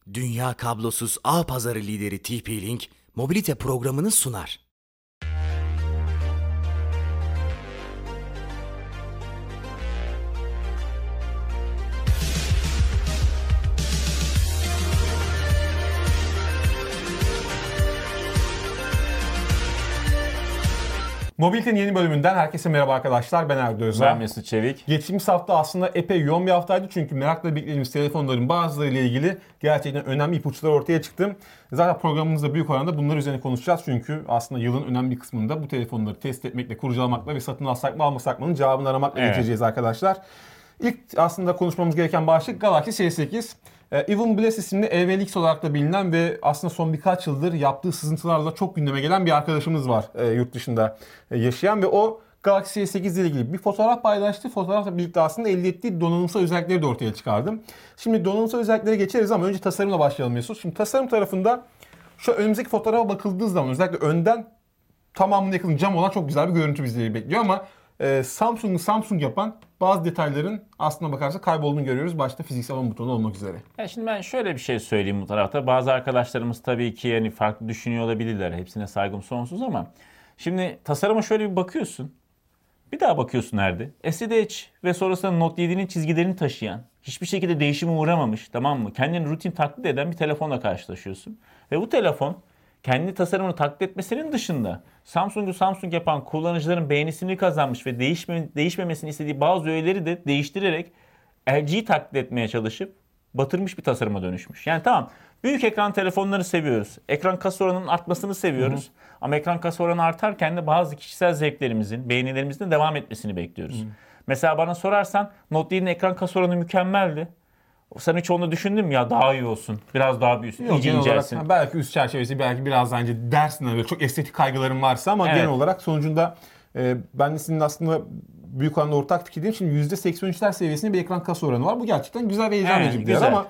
Dünya kablosuz ağ pazarı lideri TP-Link, mobilite programını sunar. Mobilite'nin yeni bölümünden herkese merhaba arkadaşlar. Ben Erdoğan Özer. Ben Mesut Çevik. Geçtiğimiz hafta aslında epey yoğun bir haftaydı çünkü merakla beklediğimiz telefonların bazılarıyla ilgili gerçekten önemli ipuçları ortaya çıktı. Zaten programımızda büyük oranda bunlar üzerine konuşacağız çünkü aslında yılın önemli bir kısmında bu telefonları test etmekle, kurcalamakla ve satın alsak mı almasak mı'nın cevabını aramakla geçeceğiz arkadaşlar. İlk aslında konuşmamız gereken başlık Galaxy S8. Even Bless isimli EVLX olarak da bilinen ve aslında son birkaç yıldır yaptığı sızıntılarla çok gündeme gelen bir arkadaşımız var yurt dışında yaşayan ve o Galaxy S8 ile ilgili bir fotoğraf paylaştı. Fotoğrafla birlikte aslında elde ettiği donanımsal özellikleri de ortaya çıkardım. Şimdi donanımsal özelliklere geçeriz ama önce tasarımla başlayalım Mesut. Şimdi tasarım tarafında şu önümüzdeki fotoğrafa bakıldığı zaman özellikle önden tamamına yakın cam olan çok güzel bir görüntü bizleri bekliyor ama Samsung'u Samsung yapan bazı detayların aslına bakarsak kaybolduğunu görüyoruz. Başta fiziksel alan butonu olmak üzere. Ya şimdi ben şöyle bir şey söyleyeyim bu tarafta. Bazı arkadaşlarımız tabii ki yani farklı düşünüyor olabilirler. Hepsine saygım sonsuz ama şimdi tasarıma şöyle bir bakıyorsun. Bir daha bakıyorsun nerede? SDH ve sonrasında Note 7'nin çizgilerini taşıyan, hiçbir şekilde değişime uğramamış, tamam mı? Kendini rutin taklit eden bir telefonla karşılaşıyorsun. Ve bu telefon kendi tasarımını taklit etmesinin dışında Samsung'u Samsung yapan kullanıcıların beğenisini kazanmış ve değişmemesini istediği bazı öğeleri de değiştirerek LG'yi taklit etmeye çalışıp batırmış bir tasarıma dönüşmüş. Yani tamam, büyük ekran telefonları seviyoruz. Ekran kasa oranının artmasını seviyoruz. Ama ekran kasa oranı artarken de bazı kişisel zevklerimizin, beğenilerimizin de devam etmesini bekliyoruz. Mesela bana sorarsan Note 7'nin ekran kasa oranı mükemmeldi. Sen hiç onu düşündün mü ya daha iyi olsun, biraz daha büyüsün, iyice incelsin. Belki üst çerçevesi, belki biraz daha önce dersinden böyle çok estetik kaygılarım varsa ama genel olarak sonucunda ben de senin aslında büyük oranda ortak fikirdeyim. Şimdi %83'ler seviyesinde bir ekran kasa oranı var. Bu gerçekten güzel ve heyecan verici bir değer ama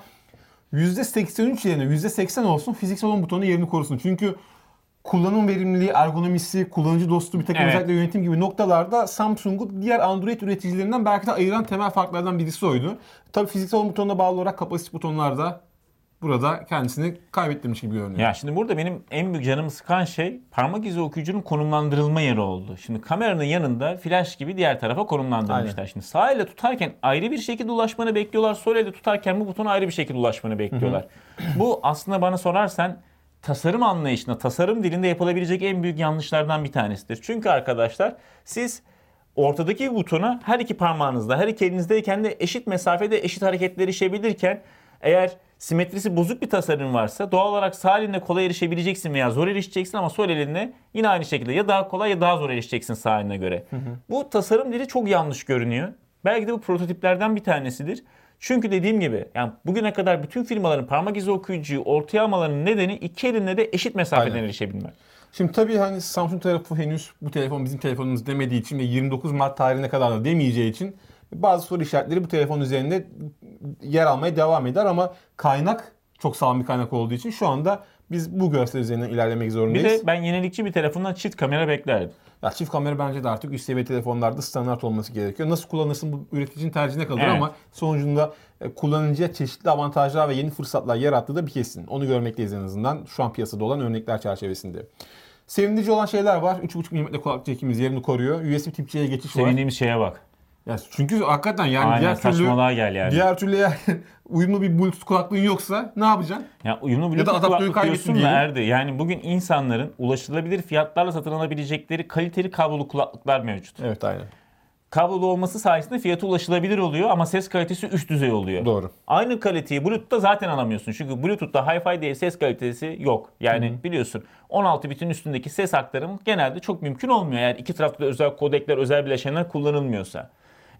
%83 yerine %80 olsun fiziksel alan butonu yerini korusun. Çünkü kullanım verimliliği, ergonomisi, kullanıcı dostu bir takım özellikle yönetim gibi noktalarda Samsung'u diğer Android üreticilerinden belki de ayıran temel farklardan birisi oydu. Tabii fiziksel alan butonuna bağlı olarak kapasitif butonlar da burada kendisini kaybettirmiş gibi görünüyor. Ya şimdi burada benim en büyük canımı sıkan şey parmak izi okuyucunun konumlandırılma yeri oldu. Şimdi kameranın yanında flash gibi diğer tarafa konumlandırmışlar. Aynen. Şimdi sağ elle tutarken ayrı bir şekilde ulaşmanı bekliyorlar. Sol elle tutarken bu butona ayrı bir şekilde ulaşmanı bekliyorlar. Bu aslında bana sorarsan tasarım anlayışında, tasarım dilinde yapılabilecek en büyük yanlışlardan bir tanesidir. Çünkü arkadaşlar siz ortadaki butona her iki parmağınızla, her iki elinizdeyken de eşit mesafede eşit hareketler erişebilirken eğer simetrisi bozuk bir tasarım varsa doğal olarak sağ elinle kolay erişebileceksin veya zor erişeceksin ama sol elinle yine aynı şekilde ya daha kolay ya daha zor erişeceksin sağ eline göre. Bu tasarım dili çok yanlış görünüyor. Belki de bu prototiplerden bir tanesidir. Çünkü dediğim gibi yani bugüne kadar bütün firmaların parmak izi okuyucuyu ortaya almalarının nedeni iki elinle de eşit mesafeden erişebilmek. Şimdi tabii hani Samsung tarafı henüz bu telefon bizim telefonumuz demediği için ve 29 Mart tarihine kadar da demeyeceği için bazı soru işaretleri bu telefon üzerinde yer almaya devam eder ama kaynak çok sağlam bir kaynak olduğu için şu anda biz bu görsel üzerinden ilerlemek zorundayız. Bir de ben yenilikçi bir telefondan çift kamera beklerdim. Ya çift kamera bence de artık üst seviye telefonlarda standart olması gerekiyor. Nasıl kullanırsın bu üreticinin tercihine kalır ama sonucunda kullanıcıya çeşitli avantajlar ve yeni fırsatlar yarattığı da bir kesin. Onu görmekteyiz en azından şu an piyasada olan örnekler çerçevesinde. Sevindirici olan şeyler var. 3.5 mm kulaklık jackimiz yerini koruyor. USB Type-C'ye geçiş var. Sevindiğimiz şeye bak. Ya çünkü hakikaten yani aynen, saçmalığa gel yani. Diğer türlü yani uyumlu bir Bluetooth kulaklığın yoksa ne yapacaksın? Ya uyumlu Bluetooth kulaklık diyorsun da Erdi. Yani bugün insanların ulaşılabilir fiyatlarla satın alabilecekleri kaliteli kablolu kulaklıklar mevcut. Evet aynen. Kablolu olması sayesinde fiyatı ulaşılabilir oluyor ama ses kalitesi üst düzey oluyor. Doğru. Aynı kaliteyi Bluetooth'ta zaten alamıyorsun. Çünkü Bluetooth'ta Hi-Fi diye ses kalitesi yok. Yani biliyorsun 16 bitin üstündeki ses aktarımı genelde çok mümkün olmuyor. Eğer iki tarafta da özel kodekler, özel bileşenler kullanılmıyorsa.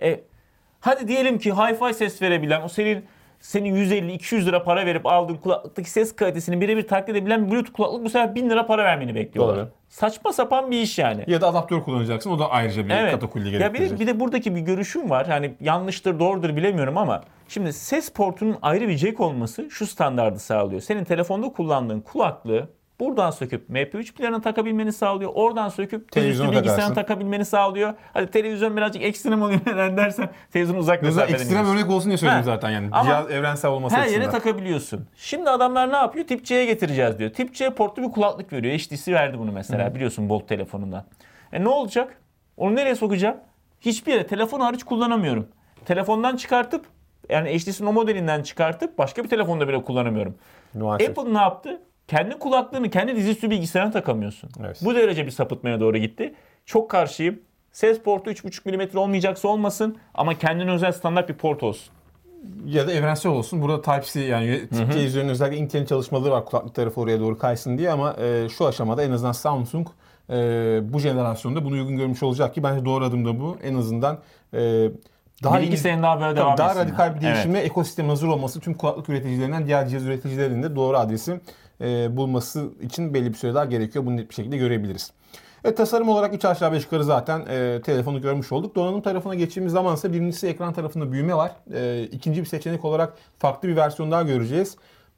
Hadi diyelim ki Hi-Fi ses verebilen, o senin 150-200 lira para verip aldığın kulaklıktaki ses kalitesini birebir taklit edebilen bir Bluetooth kulaklık bu sefer 1000 lira para vermeni bekliyorlar. Doğru. Saçma sapan bir iş yani. Ya da adaptör kullanacaksın. O da ayrıca bir katakulli gerektirecek. Ya bir de buradaki bir görüşüm var. Yani yanlıştır, doğrudur bilemiyorum ama şimdi ses portunun ayrı bir jack olması şu standardı sağlıyor. Senin telefonda kullandığın kulaklığı buradan söküp MP3 player'ını takabilmeni sağlıyor. Oradan söküp Televizyona dizüstü bilgisayarını takarsın. takabilmeni sağlıyor. Hadi televizyon birazcık ekstrem oluyor neden dersen televizyon uzak Özel mesafeden ekstrem gidiyorsun. örnek olsun diye söyledim Ha. zaten yani. Ama Cihaz evrensel olması her açısından. yere takabiliyorsun. Şimdi adamlar ne yapıyor? Tip C'ye getireceğiz diyor. Tip C portlu bir kulaklık veriyor. HTC verdi bunu mesela biliyorsun Bolt telefonundan. Ne olacak? Onu nereye sokacağım? Hiçbir yere telefon hariç kullanamıyorum. Telefondan çıkartıp yani HTC'nin o modelinden çıkartıp başka bir telefonda bile kullanamıyorum. Maalesef. Apple ne yaptı? Kendi kulaklığını kendi dizüstü bilgisayarına takamıyorsun. Evet. Bu derece bir sapıtmaya doğru gitti. Çok karşıyım. Ses portu 3.5 mm olmayacaksa olmasın ama kendine özel standart bir port olsun. Ya da evrensel olsun. Burada Type-C yani Tip-C üzerine özellikle Intel'in çalışmaları var kulaklık tarafı oraya doğru kaysın diye ama şu aşamada en azından Samsung bu jenerasyonda bunu uygun görmüş olacak ki bence doğru adım da bu. En azından daha Bir iki sene daha böyle devam daha etsin. radikal bir değişime Evet. ekosistemin hazır olması tüm kulaklık üreticilerinden diğer cihaz üreticilerinin de doğru adresi bulması için belli bir süre daha gerekiyor. Bunu net bir şekilde görebiliriz. Tasarım olarak 3 aşağı 5 yukarı zaten telefonu görmüş olduk. Donanım tarafına geçtiğimiz zaman ise birincisi ekran tarafında büyüme var. İkinci bir seçenek olarak farklı bir versiyon daha göreceğiz.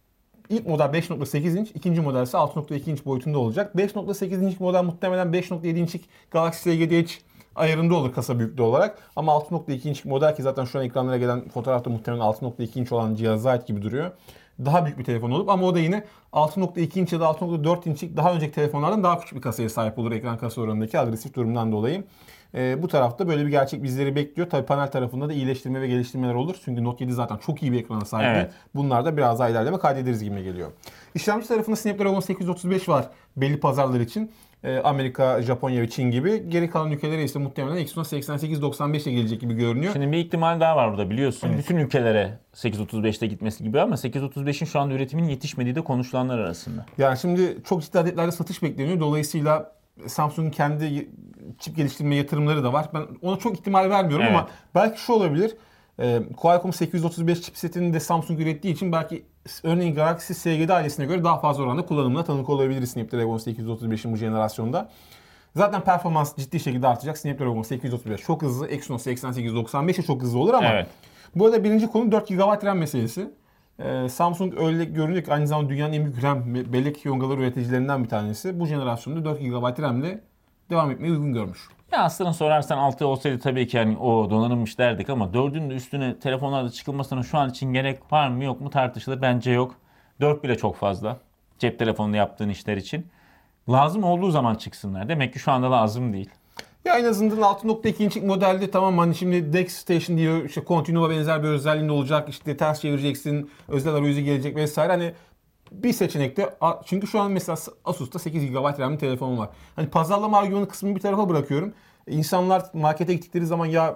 İlk model 5.8 inç, ikinci model ise 6.2 inç boyutunda olacak. 5.8 inç model muhtemelen 5.7 inçlik Galaxy S7 ayarında olur kasa büyüklüğü olarak. Ama 6.2 inçlik model ki zaten şu an ekranlara gelen fotoğrafta muhtemelen 6.2 inç olan cihaza ait gibi duruyor. Daha büyük bir telefon olup ama o da yine 6.2 inç ya da 6.4 inçlik daha önceki telefonlardan daha küçük bir kasaya sahip olur ekran kasa oranındaki agresif durumdan dolayı. Bu tarafta böyle bir gerçek bizleri bekliyor. Tabii panel tarafında da iyileştirme ve geliştirmeler olur. Çünkü Note 7 zaten çok iyi bir ekrana sahip. Evet. Bunlar da biraz daha ilerleme kaydederiz gibi geliyor. İşlemci tarafında Snapdragon 835 var belli pazarlar için. Amerika, Japonya ve Çin gibi. Geri kalan ülkelere ise muhtemelen Exynos 8895 ile gelecek gibi görünüyor. Şimdi bir ihtimal daha var burada biliyorsun. Bütün ülkelere 835'te gitmesi gibi ama 835'in şu anda üretiminin yetişmediği de konuşulanlar arasında. Yani şimdi çok ciddi adetlerde satış bekleniyor. Dolayısıyla Samsung'un kendi çip geliştirme yatırımları da var. Ben ona çok ihtimal vermiyorum Evet. ama belki şu olabilir. Qualcomm 835 chipsetini de Samsung ürettiği için belki örneğin Galaxy S7 ailesine göre daha fazla oranda kullanımına tanık olabilir Snapdragon 835'in bu jenerasyonda. Zaten performans ciddi şekilde artacak. Snapdragon 835 çok hızlı. Exynos 8895 de çok hızlı olur ama Evet. bu arada birinci konu 4 GB RAM meselesi. Samsung öyle görünüyor ki aynı zamanda dünyanın en büyük RAM bellek yongaları üreticilerinden bir tanesi. Bu jenerasyonda 4 GB RAM ile devam etmeyi uygun görmüş. Ya aslında sorarsan 6 olsaydı tabii ki yani o donanımmış derdik ama 4'ün de üstüne telefonlarda çıkılmasına şu an için gerek var mı yok mu tartışılır. Bence yok. 4 bile çok fazla. Cep telefonunda yaptığın işler için. Lazım olduğu zaman çıksınlar. Demek ki şu anda lazım değil. Ya en azından 6.2 inçlik modelde tamam hani şimdi Dex Station diyor işte Continuo'ya benzer bir özelliğinde olacak işte ters çevireceksin özel arayüzü gelecek vesaire hani bir seçenekte çünkü şu an mesela Asus'ta 8 GB RAM'li telefon var. Hani pazarlama argümanı kısmını bir tarafa bırakıyorum. İnsanlar markete gittikleri zaman ya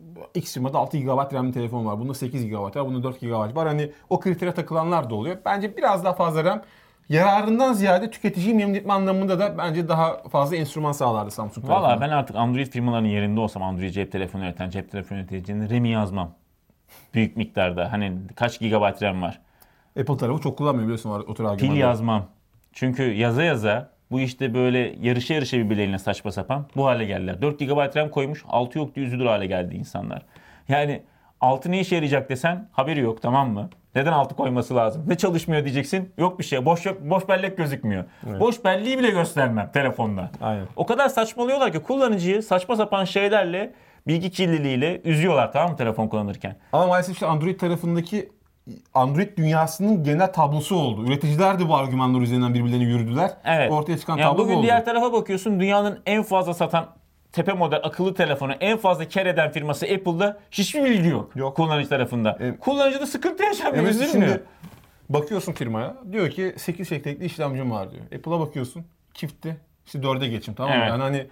X firmada 6 GB RAM'li telefon var. Bunda 8 GB var. Bunda 4 GB var. Hani o kritere takılanlar da oluyor. Bence biraz daha fazla RAM yararından ziyade tüketiciyi memnun etme anlamında da bence daha fazla enstrüman sağlardı Samsung tarafından. Valla ben artık Android firmalarının yerinde olsam Android cep telefonu üreten cep telefonu üreticinin RAM'i yazmam. Büyük miktarda. Hani kaç gigabayt RAM var. Apple tarafı çok kullanmıyor biliyorsun o tür Pil argümanları. yazmam. Çünkü yaza yaza bu işte böyle yarışa yarışa birbirlerine saçma sapan bu hale geldiler. 4 GB RAM koymuş 6 yok diye üzülür hale geldi insanlar. Yani 6 ne işe yarayacak desen haberi yok tamam mı? Neden 6 koyması lazım? Ne çalışmıyor diyeceksin? Yok bir şey. Boş bellek gözükmüyor. Evet. Boş belleği bile göstermem telefonda. Aynen. O kadar saçmalıyorlar ki kullanıcıyı saçma sapan şeylerle bilgi kirliliğiyle üzüyorlar tamam mı telefon kullanırken. Ama maalesef işte Android tarafındaki Android dünyasının genel tablosu oldu. Üreticiler de bu argümanlar üzerinden birbirlerine yürüdüler. Evet. Ortaya çıkan Yani tablo bu bugün oldu. diğer tarafa bakıyorsun dünyanın en fazla satan tepe model akıllı telefonu en fazla kar eden firması Apple'da hiçbir bilgi yok. Yok. Kullanıcı tarafında. Kullanıcı da sıkıntı yaşamıyor, Evet, üzülmüyor. şimdi bakıyorsun firmaya diyor ki 8 çekirdekli işlemcim var diyor. Apple'a bakıyorsun çiftti işte 4'e geçim tamam mı? Evet. Yani hani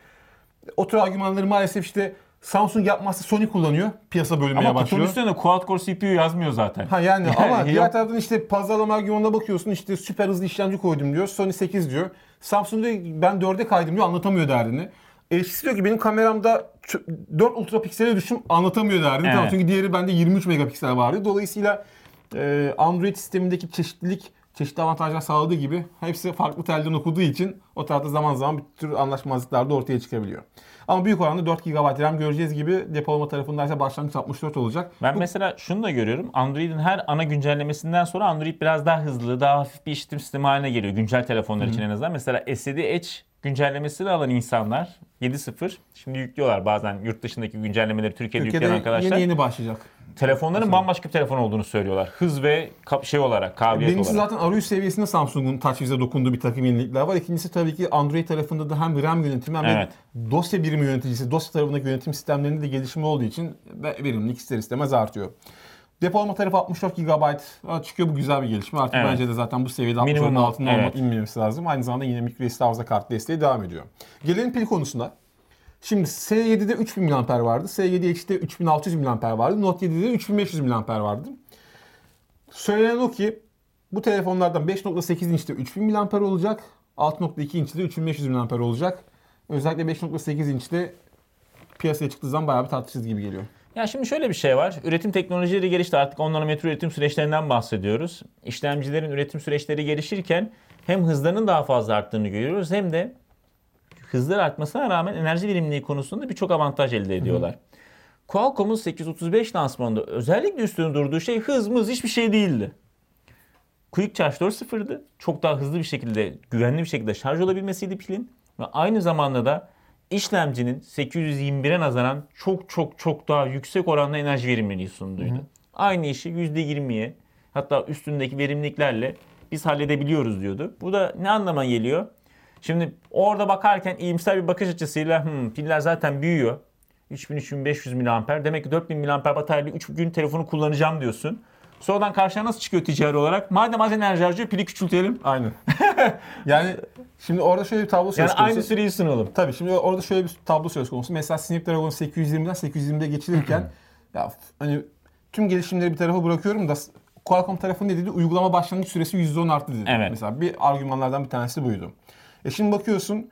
o tür argümanları maalesef işte Samsung yapmazsa Sony kullanıyor. Piyasa bölünmeye Ama kutunun başlıyor. üstüne de quad-core CPU yazmıyor zaten. Ha yani ama yok. diğer taraftan işte pazarlama argümanına bakıyorsun işte süper hızlı işlemci koydum diyor. Sony 8 diyor. Samsung diyor ben 4'e kaydım diyor anlatamıyor derdini. LG diyor ki benim kameramda 4 ultra piksele düştüm anlatamıyor derdini. Evet. Tamam, çünkü diğeri bende 23 megapiksel vardı. Dolayısıyla Android sistemindeki çeşitli avantajlar sağladığı gibi hepsi farklı telden okuduğu için o tarafta zaman zaman bir tür anlaşmazlıklar da ortaya çıkabiliyor. Ama büyük oranda 4 GB RAM göreceğiz gibi, depolama tarafında ise başlangıç 64 olacak. Ben mesela şunu da görüyorum. Android'in her ana güncellemesinden sonra Android biraz daha hızlı, daha hafif bir işletim sistemi haline geliyor. Güncel telefonlar için en azından. Mesela SED Edge güncellemesini alan insanlar 7.0 şimdi yüklüyorlar bazen yurt dışındaki güncellemeleri Türkiye'de yükleyen arkadaşlar. Yeni başlayacak. Telefonların bambaşka bir telefon olduğunu söylüyorlar. Hız ve şey olarak, kabiliyet Birincisi olarak. zaten arayüz seviyesinde Samsung'un TouchWiz'e dokunduğu bir takım yenilikler var. İkincisi tabii ki Android tarafında da hem RAM yönetimi hem de Evet. dosya birimi yöneticisi, dosya tarafındaki yönetim sistemlerinde de gelişimi olduğu için verimlilik ister istemez artıyor. Depolama tarafı 64 GB çıkıyor, bu güzel bir gelişme. Artık Evet. bence de zaten bu seviyede 64'ün Minimum, altında evet. inmemesi lazım. Aynı zamanda yine microSD hafıza kart desteği devam ediyor. Gelelim pil konusuna. Şimdi S7'de 3000 mAh vardı. S7 X'de 3600 mAh vardı. Note 7'de 3500 mAh vardı. Söylenen o ki bu telefonlardan 5.8 inçte 3000 mAh olacak. 6.2 inçte de 3500 mAh olacak. Özellikle 5.8 inçte piyasaya çıktığı zaman bayağı bir tartışılır gibi geliyor. Ya şimdi şöyle bir şey var. Üretim teknolojileri gelişti. Artık 10 nanometre üretim süreçlerinden bahsediyoruz. İşlemcilerin üretim süreçleri gelişirken hem hızlarının daha fazla arttığını görüyoruz hem de hızlar artmasına rağmen enerji verimliliği konusunda birçok avantaj elde ediyorlar. Qualcomm'un 835 lansmanında özellikle üstünde durduğu şey hız hiçbir şey değildi. Quick Charge 4.0'dı. Çok daha hızlı bir şekilde, güvenli bir şekilde şarj olabilmesiydi pilin. Ve aynı zamanda da işlemcinin 821'e nazaran çok daha yüksek oranda enerji verimliliği sunduydu. Aynı işi %20'ye hatta üstündeki verimliliklerle biz halledebiliyoruz diyordu. Bu da ne anlama geliyor? Şimdi orada bakarken iyimser bir bakış açısıyla piller zaten büyüyor. 3000-3500 mAh. Demek ki 4000 mAh bataryayla 3 gün telefonu kullanacağım diyorsun. Sonradan karşına nasıl çıkıyor ticari olarak? Madem az enerji harcıyor pili küçültelim. Aynen. Yani şimdi orada şöyle bir tablo söz Yani konusu. aynı süreyi sunalım. Tabii şimdi orada şöyle bir tablo söz konusu. Mesela Snapdragon 820'den 820'de geçilirken ya hani tüm gelişimleri bir tarafa bırakıyorum da Qualcomm tarafı ne dedi? Uygulama başlangıç süresi %10 arttı dedi. Evet. Mesela bir argümanlardan bir tanesi buydu. Şimdi bakıyorsun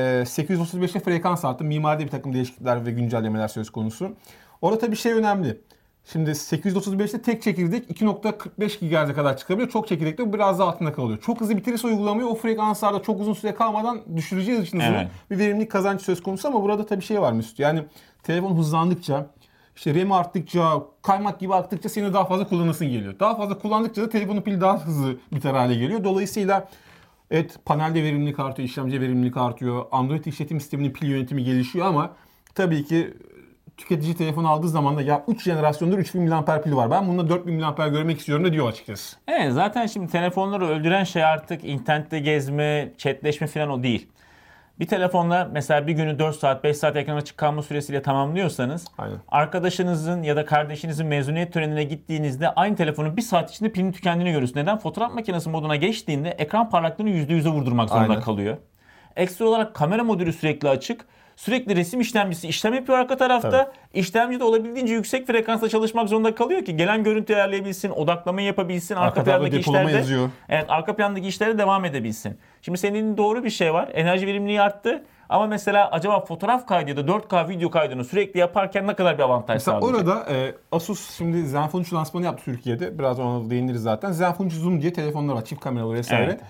835'te frekans arttı. Mimaride bir takım değişiklikler ve güncellemeler söz konusu. Orada tabii şey önemli. Şimdi 835'te tek çekirdek 2.45 GHz'e kadar çıkabiliyor. Çok çekirdekte biraz daha altında kalıyor. Çok hızlı bitirirse uygulamayı o frekanslarda çok uzun süre kalmadan düşüreceğiz için hızını. Evet. Bir verimlilik kazancı söz konusu ama burada tabii şey var Mesut. Yani telefon hızlandıkça, işte RAM arttıkça, kaymak gibi arttıkça seni daha fazla kullanasın geliyor. Daha fazla kullandıkça da telefonun pili daha hızlı biter hale geliyor. Dolayısıyla evet panelde verimlilik artıyor, işlemci verimlilik artıyor. Android işletim sisteminin pil yönetimi gelişiyor ama tabii ki tüketici telefon aldığı zaman da ya 3 jenerasyondur 3000 mAh pili var. Ben bunda 4000 mAh görmek istiyorum da diyor açıkçası. Evet zaten şimdi telefonları öldüren şey artık internette gezme, chatleşme falan o değil. Bir telefonla mesela bir günü 4 saat, 5 saat ekran açık kalma süresiyle tamamlıyorsanız Aynen. arkadaşınızın ya da kardeşinizin mezuniyet törenine gittiğinizde aynı telefonun 1 saat içinde pilin tükendiğini görüyorsunuz. Neden? Fotoğraf makinesi moduna geçtiğinde ekran parlaklığını %100'e vurdurmak zorunda Aynen. kalıyor. Ekstra olarak kamera modülü sürekli açık. Sürekli resim işlemcisi işlem yapıyor arka tarafta. Tabii. İşlemci de olabildiğince yüksek frekansta çalışmak zorunda kalıyor ki gelen görüntüyü ayarlayabilsin, odaklamayı yapabilsin, arka tarafta plandaki depolama işlerde yazıyor. evet arka plandaki işlere devam edebilsin. Şimdi senin dediğin doğru bir şey var. Enerji verimliliği arttı. Ama mesela acaba fotoğraf kaydı ya da 4K video kaydını sürekli yaparken ne kadar bir avantaj Mesela sağlayacak? orada Asus şimdi Zenfone 3 lansmanı yaptı Türkiye'de. Biraz ona değiniriz zaten. Zenfone 3 Zoom diye telefonlar var. Çift kameralı vesaire.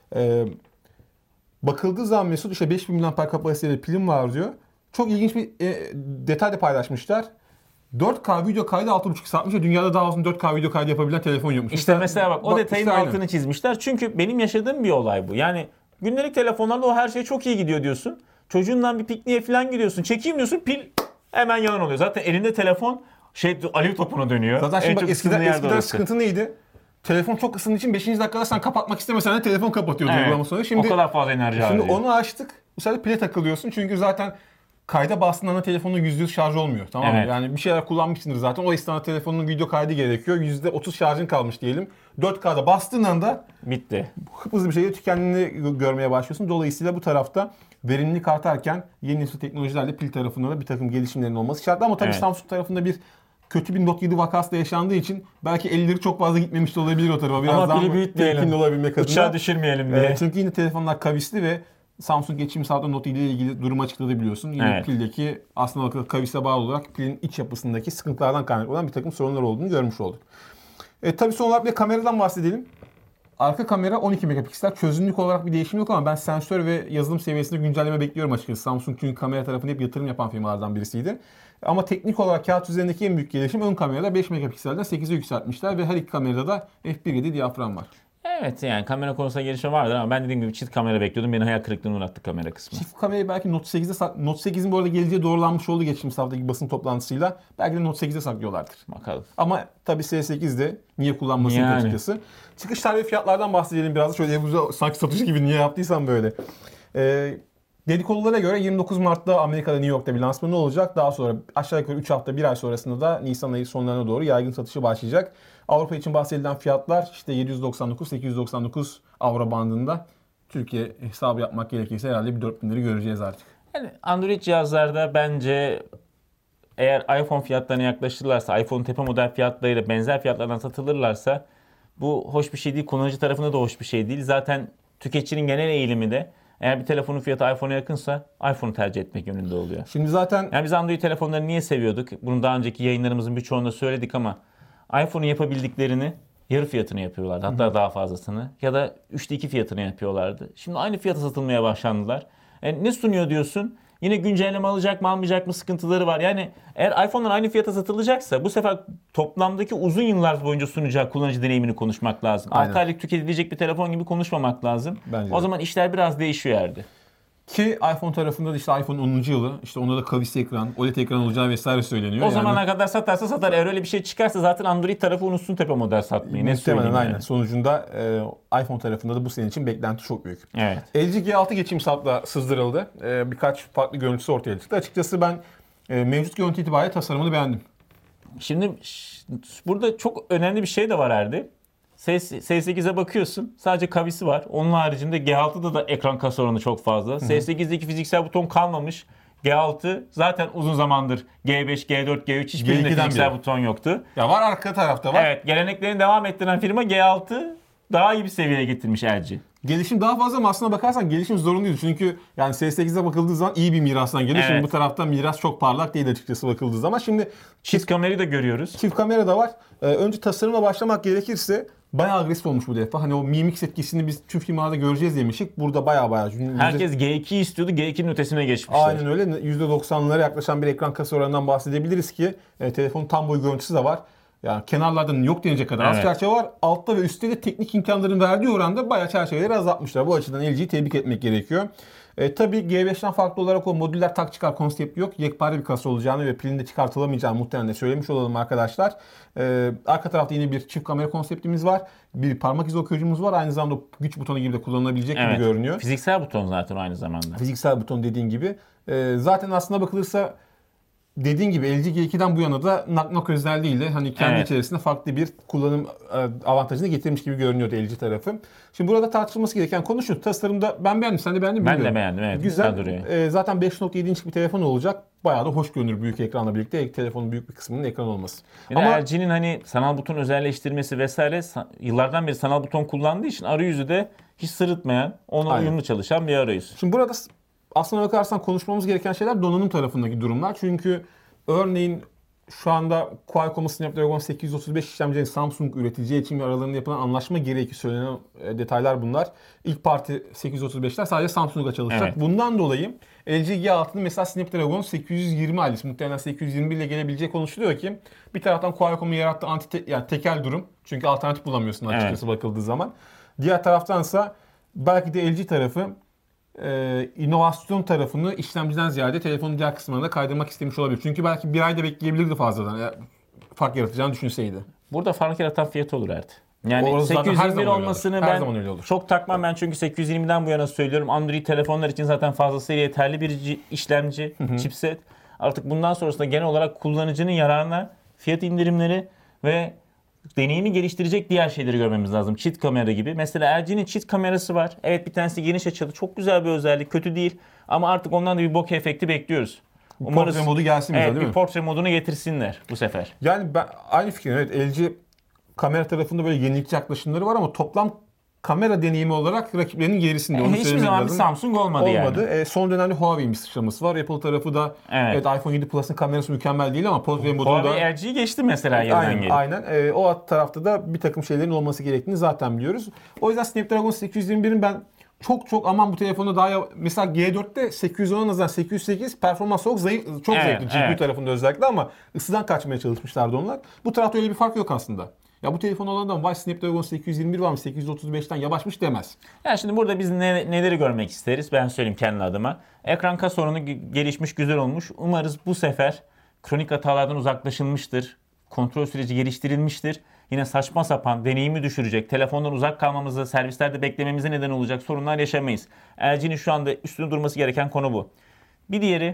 Bakıldığı zaman Mesut işte 5000 mAh kapasiteli pilim var diyor. Çok ilginç bir detay da paylaşmışlar. 4K video kaydı 6,5 saatmiş ve dünyada daha uzun 4K video kaydı yapabilen telefon yokmuş. İşte mesela bak o detayın işte altını çizmişler. Çünkü benim yaşadığım bir olay bu. Yani gündelik telefonlarda o her şey çok iyi gidiyor diyorsun. Çocuğundan bir pikniğe falan gidiyorsun. Çekeyim diyorsun pil hemen yalan oluyor. Zaten elinde telefon alev topuna dönüyor. Zaten En şimdi bak çok ısındığı eskiden yer de orası. sıkıntı neydi? Telefon çok ısındığı için 5. dakikada sen kapatmak istemesen de telefon kapatıyordu Evet, uygulama sonra. Şimdi, o kadar fazla enerji şimdi harcıyor. onu açtık. Bu sefer pile takılıyorsun çünkü zaten kayda bastığında ana telefonun %100 şarj olmuyor. Tamam mı? Evet. Yani bir şeyler kullanmışsındır zaten. O esnada telefonun video kaydı gerekiyor. %30 şarjın kalmış diyelim. 4K'da bastığın anda Bitti. hızlı bir şekilde tükendiğini görmeye başlıyorsun. Dolayısıyla bu tarafta verimlilik artarken yeni nesil teknolojilerle pil tarafında da bir takım gelişimlerin olması şart. Ama tabii Evet. Samsung tarafında bir kötü bir Note 7 vakası da yaşandığı için belki elleri çok fazla gitmemiş de olabilir o tarafa. Biraz Ama daha pili büyütmeyelim. temkinli olabilmek adına. Uçağı düşürmeyelim diye. Çünkü yine telefonlar kavisli ve Samsung geçtiğimiz hafta Note 7 ile ilgili durumu açıkladı biliyorsun. Yine Evet. pildeki aslında kavise bağlı olarak pilin iç yapısındaki sıkıntılardan kaynaklanan bir takım sorunlar olduğunu görmüş olduk. Tabii son olarak bir de kameradan bahsedelim. arka kamera 12 megapiksel. Çözünürlük olarak bir değişim yok ama ben sensör ve yazılım seviyesinde güncelleme bekliyorum açıkçası. Samsung çünkü kamera tarafında hep yatırım yapan firmalardan birisiydi. Ama teknik olarak kağıt üzerindeki en büyük gelişim ön kamerada 5 megapikselden 8'e yükseltmişler ve her iki kamerada da f1.7 diyafram var. Evet yani kamera konusunda gelişme vardır ama ben dediğim gibi çift kamera bekliyordum. Beni hayal kırıklığına uğrattı kamera kısmı. Çift kamerayı belki Note 8'de Note 8'in bu arada geleceği doğrulanmış oldu geçtiğimiz haftaki basın toplantısıyla. Belki de Note 8'de saklıyorlardır. Bakalım. Ama tabii S8'de niye kullanmasın Yani. açıkçası. Çıkışlar ve fiyatlardan bahsedelim biraz da. Şöyle sanki satıcı gibi niye yaptıysam böyle. Dedikodulara göre 29 Mart'ta Amerika'da New York'ta bir lansmanı olacak. Daha sonra aşağı yukarı 3 hafta 1 ay sonrasında da Nisan ayı sonlarına doğru yaygın satışı başlayacak. Avrupa için bahsedilen fiyatlar işte 799-899 avro bandında. Türkiye hesabı yapmak gerekirse herhalde bir 4000'leri göreceğiz artık. Yani Android cihazlarda bence eğer iPhone fiyatlarına yaklaşırlarsa, iPhone tepe model fiyatlarıyla benzer fiyatlardan satılırlarsa bu hoş bir şey değil. Kullanıcı tarafında da hoş bir şey değil. Zaten tüketicinin genel eğilimi de eğer bir telefonun fiyatı iPhone'a yakınsa iPhone'u tercih etmek yönünde oluyor. Şimdi zaten Yani biz Android telefonları niye seviyorduk? Bunu daha önceki yayınlarımızın birçoğunda söyledik ama iPhone'un yapabildiklerini yarı fiyatını yapıyorlardı. Hatta daha fazlasını. Ya da 3'te 2 fiyatını yapıyorlardı. Şimdi aynı fiyata satılmaya başlandılar. Ne sunuyor diyorsun? Yine güncelleme alacak mı almayacak mı sıkıntıları var. Yani eğer iPhone'lar aynı fiyata satılacaksa bu sefer toplamdaki uzun yıllar boyunca sunacağı kullanıcı deneyimini konuşmak lazım. Aynen. 6 aylık tüketilecek bir telefon gibi konuşmamak lazım. Bence O de. zaman işler biraz değişiyor yerde. ki iPhone tarafında da işte iPhone 10. yılı işte onda da kavisli ekran, OLED ekran olacağı vesaire söyleniyor. O zamana kadar satarsa satar. Eğer öyle bir şey çıkarsa zaten Android tarafı unutsun tepe model satmayı. Ne muhtemelen söyleyeyim aynen. yani. Sonucunda iPhone tarafında da bu sene için beklenti çok büyük. Evet. LG G6 geçim saatla sızdırıldı. Birkaç farklı görüntüsü ortaya çıktı. Açıkçası ben mevcut görüntü itibariyle tasarımını beğendim. Şimdi burada çok önemli bir şey de var Erdi. S8'e bakıyorsun. Sadece kavisi var. Onun haricinde G6'da da ekran kasa oranı çok fazla. S8'deki fiziksel buton kalmamış. G6 zaten uzun zamandır G5, G4, G3 hiçbirinde G2'den fiziksel biri. buton yoktu. Ya var arka tarafta var. Evet, geleneklerini devam ettiren firma G6 daha iyi bir seviyeye getirmiş LG. Gelişim daha fazla ama aslına bakarsan gelişim zorunluydu. Çünkü yani S8'e bakıldığı zaman iyi bir mirastan geliyor. Evet. Şimdi bu tarafta miras çok parlak değil açıkçası bakıldığı zaman. Şimdi Çift kamerayı da görüyoruz. çift kamera da var. Önce tasarımla başlamak gerekirse bayağı agresif olmuş bu defa. Hani o Mi Mix etkisini biz tüm firmalarda göreceğiz demiştik. Burada bayağı. Herkes G2 istiyordu. G2'nin ötesine geçmişler. Aynen öyle. %90'lara yaklaşan bir ekran kasa oranından bahsedebiliriz ki telefonun tam boy görüntüsü de var. Yani kenarlardan yok denecek kadar az Evet. çerçeve var. Altta ve üstte de teknik imkanların verdiği oranda bayağı çerçeveleri azaltmışlar. Bu açıdan LG'yi tebrik etmek gerekiyor. Tabii G5'ten farklı olarak o modüller tak çıkar konsepti yok. Yekpare bir kasa olacağını ve pilinde çıkartılamayacağını muhtemelen söylemiş olalım arkadaşlar. Arka tarafta yine bir çift kamera konseptimiz var. Bir parmak izi okuyucumuz var. Aynı zamanda güç butonu gibi de kullanılabilecek gibi görünüyor. Fiziksel buton zaten aynı zamanda. Fiziksel buton dediğin gibi. Zaten aslına bakılırsa dediğin gibi LG G2'den bu yana da knock özelliğiyle hani kendi içerisinde farklı bir kullanım avantajını getirmiş gibi görünüyordu LG tarafı. Şimdi burada tartışılması gereken konu şu. Tasarımda ben beğendim. Sen de beğendin mi? Ben bilmiyorum. de beğendim. Evet, Güzel. duruyor. Zaten 5.7 inçlik bir telefon olacak. Bayağı da hoş görünür büyük ekranla birlikte. Telefonun büyük bir kısmının ekran olması. Yani Ama LG'nin hani sanal buton özelleştirmesi vesaire yıllardan beri sanal buton kullandığı için arayüzü de hiç sırıtmayan, ona Aynen. uyumlu çalışan bir arayüz. şimdi burada aslına bakarsan konuşmamız gereken şeyler donanım tarafındaki durumlar. Çünkü örneğin şu anda Qualcomm'un Snapdragon 835 işlemcinin Samsung üreticiye için aralarında yapılan anlaşma gereği söylenen detaylar bunlar. İlk parti 835'ler sadece Samsung'a çalışacak. Evet. Bundan dolayı LG G6'nın mesela Snapdragon 820 ailesi muhtemelen 821 ile gelebileceği konuşuluyor ki bir taraftan Qualcomm'un yarattığı yani tekel durum. Çünkü alternatif bulamıyorsun açıkçası bakıldığı zaman. Diğer taraftansa belki de LG tarafı inovasyon tarafını işlemciden ziyade telefonun diğer kısmına kaydırmak istemiş olabilir. Çünkü belki bir ayda bekleyebilirdi fazladan. Fark yaratacağını düşünseydi. Burada fark yaratan fiyat olur Erdi. Yani Orası zaten her 821 zaman öyle olur. olmasını Her ben zaman öyle olur. çok takmam ben çünkü 820'den bu yana söylüyorum. Android telefonlar için zaten fazlasıyla yeterli bir işlemci, chipset. Artık bundan sonrasında genel olarak kullanıcının yararına fiyat indirimleri ve deneyimi geliştirecek diğer şeyleri görmemiz lazım. Çift kamera gibi. Mesela LG'nin çift kamerası var. Evet bir tanesi geniş açılı. Çok güzel bir özellik. Kötü değil. Ama artık ondan da bir bokeh efekti bekliyoruz. Portre modu gelsin bize, evet, değil bir mi? portre modunu getirsinler bu sefer. Yani ben aynı fikrim. Evet, LG kamera tarafında böyle yenilikçi yaklaşımları var ama toplam kamera deneyimi olarak rakiplerinin gerisinde. Onu Hiçbir söylemek zaman bir lazım. Samsung olmadı yani. Son dönemde Huawei'nin bir sıçraması var. Apple tarafı da Evet. iPhone 7 Plus'ın kamerası mükemmel değil ama Portrait modunda Huawei LG'yi geçti mesela yerden gelip. aynen. O tarafta da bir takım şeylerin olması gerektiğini zaten biliyoruz. O yüzden Snapdragon 821'in ben çok aman bu telefonu mesela G4'te 810'a nazaran 808 performans çok zayıf, çok Evet, zevkli GPU tarafında özellikle ama ısıdan kaçmaya çalışmışlardı onlar. Bu tarafta öyle bir fark yok aslında. Ya bu telefon olandan vay Snapdragon 821 varmış 835'ten yavaşmış demez. Yani şimdi burada biz neleri görmek isteriz? Ben söyleyeyim kendi adıma. Ekran kas sorunu gelişmiş, güzel olmuş. Umarız bu sefer kronik hatalardan uzaklaşılmıştır. Kontrol süreci geliştirilmiştir. Yine saçma sapan, deneyimi düşürecek, telefondan uzak kalmamızı, servislerde beklememize neden olacak sorunlar yaşamayız. LG'nin şu anda üstünde durması gereken konu bu. Bir diğeri,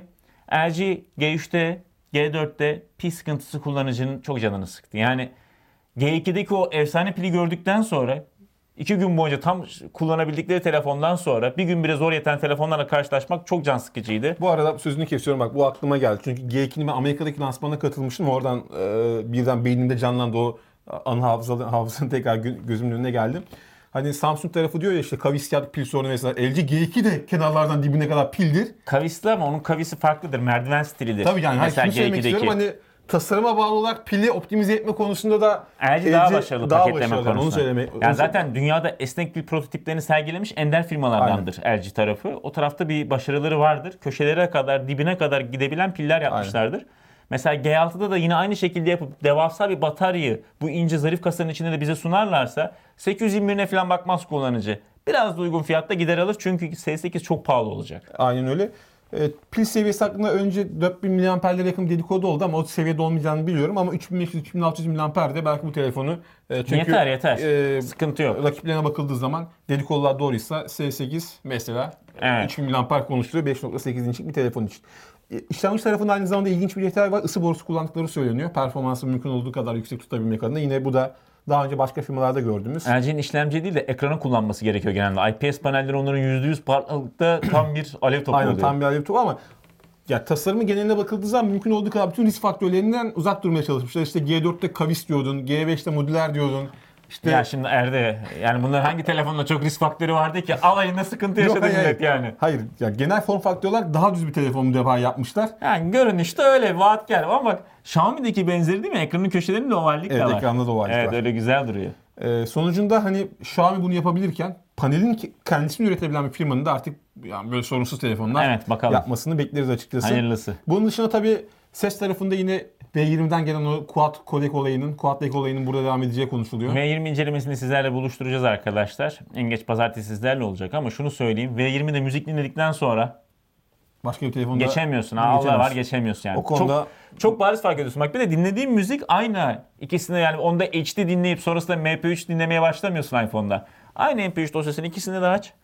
LG G3'te, G4'te pil sıkıntısı kullanıcının çok canını sıktı. Yani G2'deki o efsane pili gördükten sonra 2 gün boyunca tam kullanabildikleri telefondan sonra bir gün bile zor yeten telefonlarla karşılaşmak çok can sıkıcıydı. Bu arada sözünü kesiyorum bak bu aklıma geldi. Çünkü G2'nin ben Amerika'daki lansmanına katılmıştım. Oradan birden beynimde canlandı o anı hafızanın tekrar gözümün önüne geldi. Hani Samsung tarafı diyor ya işte kavis pil sorunu mesela. LG G2 de kenarlardan dibine kadar pildir. Kavisli ama onun kavisi farklıdır. Merdiven stilidir. Tabii yani mesela şunu söylemek istiyorum hani tasarıma bağlı olarak pili optimize etme konusunda da LG daha başarılı paketleme başarılı. Onu söylemek. Yani zaten dünyada esnek pil prototiplerini sergilemiş ender firmalardandır LG tarafı. O tarafta bir başarıları vardır. Köşelere kadar, dibine kadar gidebilen piller yapmışlardır. Aynen. Mesela G6'da da yine aynı şekilde yapıp devasa bir bataryayı bu ince zarif kasanın içinde de bize sunarlarsa 821'ine falan bakmaz kullanıcı. Biraz da uygun fiyatta gider alır çünkü S8 çok pahalı olacak. Aynen öyle. Pil seviyesi hakkında önce 4000 mAh'lere yakın dedikodu oldu ama o seviyede olmayacağını biliyorum ama 3500-3600 mAh'de belki bu telefonu çünkü yeter. Sıkıntı yok. Rakiplerine bakıldığı zaman dedikodular doğruysa S8 mesela 3000 mAh konuşuluyor 5.8 inçlik bir telefon için. İşlemci tarafında aynı zamanda ilginç bir detay var. Isı borusu kullandıkları söyleniyor. Performansı mümkün olduğu kadar yüksek tutabilmek adına. Yine bu da daha önce başka firmalarda gördüğümüz. LG'nin işlemci değil de ekranı kullanması gerekiyor genelde. IPS panelleri onların %100 parlaklıkta tam bir alev topu oluyor. Aynen tam bir alev topu ama ya tasarımı geneline bakıldığı zaman mümkün olduğu kadar bütün risk faktörlerinden uzak durmaya çalışmışlar. İşte G4'te kavis diyordun, G5'te modüler diyordun. İşte ya şimdi yani bunlar hangi telefonda çok risk faktörü vardı ki alayında sıkıntı yaşadı millet yani. Hayır ya genel form faktörü olarak daha düz bir telefon bu defa yapmışlar. Yani görünüşte öyle vaatkar ama bak Xiaomi'deki benzeri değil mi? Ekranın köşelerinde ovallik de var. Evet ekranda da ovallik var. Evet öyle güzel duruyor. Sonucunda hani Xiaomi bunu yapabilirken panelin kendisini üretebilen bir firmanın da artık yani böyle sorunsuz telefonlar yapmasını bekleriz açıkçası. Hayırlısı. Bunun dışında tabii ses tarafında yine V20'den gelen o quad codec olayının burada devam edeceği konuşuluyor. V20 incelemesini sizlerle buluşturacağız arkadaşlar. En geç pazartesi sizlerle olacak ama şunu söyleyeyim. V20'de müzik dinledikten sonra başka bir telefonda geçemiyorsun. Allah var geçemiyorsun yani. O konuda çok bariz fark ediyorsun. Bak bir de dinlediğim müzik aynı. İkisinde yani onda HD dinleyip sonrasında MP3 dinlemeye başlamıyorsun iPhone'da. Aynı MP3 dosyasını ikisini de aç.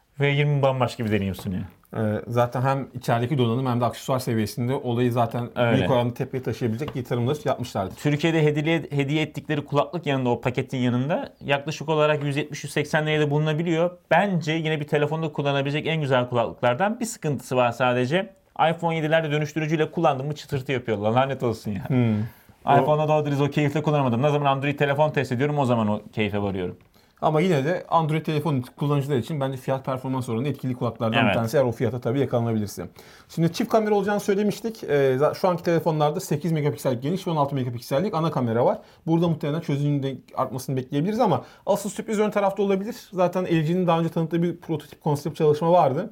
V20 bambaşka bir deneyim sunuyor. Zaten hem içerideki donanım hem de aksesuar seviyesinde olayı zaten büyük oranda tepeye taşıyabilecek yatırımları yapmışlardı. Türkiye'de hediye ettikleri kulaklık yanında o paketin yanında yaklaşık olarak 170-180 liraya da bulunabiliyor. Bence yine bir telefonda kullanabilecek en güzel kulaklıklardan. Bir sıkıntısı var sadece. iPhone 7'lerde dönüştürücüyle kullandım mı çıtırtı yapıyorlar. Lanet olsun ya. iPhone'da doğru dürüst o keyifle kullanamadım. Ne zaman Android telefon test ediyorum o zaman o keyfe varıyorum. Ama yine de Android telefon kullanıcılar için bence fiyat performans oranında etkili kulaklardan bir tanesi eğer o fiyata tabii yakalanabilirse. Şimdi çift kamera olacağını söylemiştik. Şu anki telefonlarda 8 megapiksellik geniş ve 16 megapiksellik ana kamera var. Burada muhtemelen çözünürlüğün artmasını bekleyebiliriz ama asıl sürpriz ön tarafta olabilir. Zaten LG'nin daha önce tanıttığı bir prototip konsept çalışma vardı.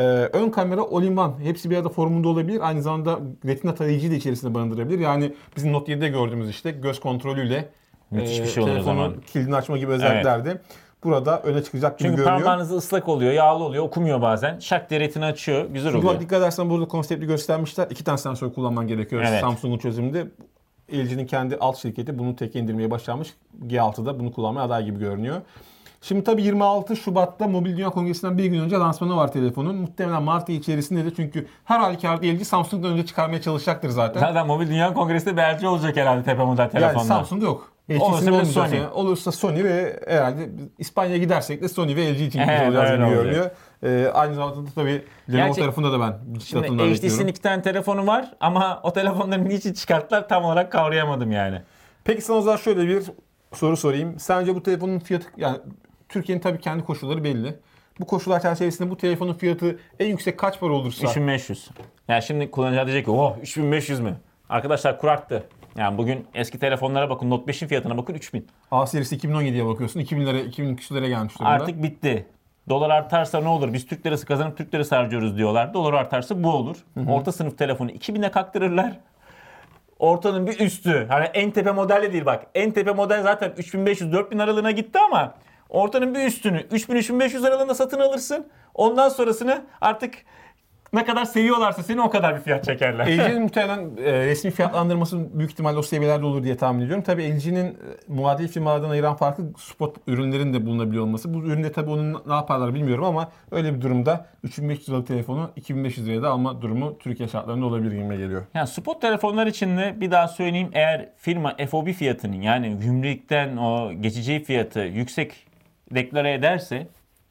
Ön kamera all-in-one. Hepsi bir arada formunda olabilir. Aynı zamanda retina tarayıcıyı da içerisinde barındırabilir. Yani bizim Note 7'de gördüğümüz işte göz kontrolüyle müthiş bir şey olur o zaman. Kilidini açma gibi özelliklerde burada öne çıkacak gibi çünkü görünüyor. Çünkü parmağınız ıslak oluyor, yağlı oluyor, okumuyor bazen. Şak diye retina açıyor, güzel oluyor. Bak dikkat edersen burada konsepti göstermişler. 2 tane sensör kullanman gerekiyor Samsung'un çözümünde. LG'nin kendi alt şirketi bunu tek indirmeye başlamış. G6'da bunu kullanmaya aday gibi görünüyor. Şimdi tabii 26 Şubat'ta Mobil Dünya Kongresi'nden bir gün önce lansmanı var telefonun. Muhtemelen Mart ayı içerisinde de çünkü her halükarda LG Samsung'dan önce çıkarmaya çalışacaktır zaten. Zaten Mobil Dünya Kongresi'nde bir LG olacak herhalde tepe model telefonda. Yani Samsung yok. Olursa Sony. Olursa Sony ve herhalde İspanya'ya gidersek de Sony ve LG için olacağız gibi görünüyor. Aynı zamanda tabii Lenovo tarafında da ben şimdi HTC'nin 2 tane telefonu var ama o telefonları niçin çıkarttılar tam olarak kavrayamadım yani. Peki sana o zaman şöyle bir soru sorayım. Sence bu telefonun fiyatı yani Türkiye'nin tabii kendi koşulları belli. Bu koşullar çerçevesinde bu telefonun fiyatı en yüksek kaç para olursa 3500. Yani şimdi kullanıcılar diyecek ki 3500 mü? Arkadaşlar kur arttı. Yani bugün eski telefonlara bakın, Note 5'in fiyatına bakın 3000. A serisi 2017'ye bakıyorsun 2000 lira 2000 küsürlere gelmiş durumda. Artık bitti. Dolar artarsa ne olur? Biz Türk lirası kazanıp Türk lirası harcıyoruz diyorlar. Dolar artarsa bu olur. Orta sınıf telefonu 2000'e kaktırırlar. Ortanın bir üstü. Hani en tepe model de değil bak. En tepe model zaten 3500-4000 aralığına gitti ama ortanın bir üstünü 3000-3500 aralığında satın alırsın. Ondan sonrasını artık ne kadar seviyorlarsa seni o kadar bir fiyat çekerler. LG'nin muhtemelen resmi fiyatlandırması büyük ihtimalle o seviyelerde olur diye tahmin ediyorum. Tabii LG'nin muadil firmalardan ayıran farklı spot ürünlerin de bulunabiliyor olması. Bu üründe tabii onun ne yaparlar bilmiyorum ama öyle bir durumda 3500 liralık telefonu 2500 liraya da alma durumu Türkiye şartlarında olabilir gibi geliyor. Yani spot telefonlar için de bir daha söyleyeyim, eğer firma FOB fiyatının yani gümrükten o geçici fiyatı yüksek deklare ederse